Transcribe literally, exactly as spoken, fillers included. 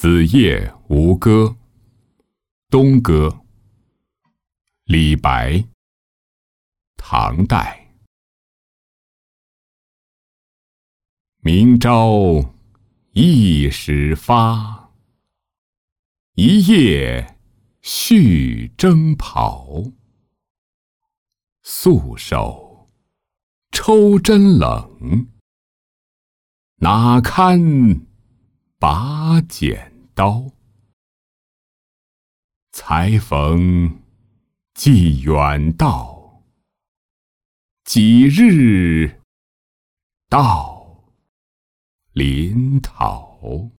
子夜吴歌，东歌，李白，唐代。明朝一时发，一夜续征袍。素手抽针冷，哪堪把剪刀。才逢寄远道，几日到临头。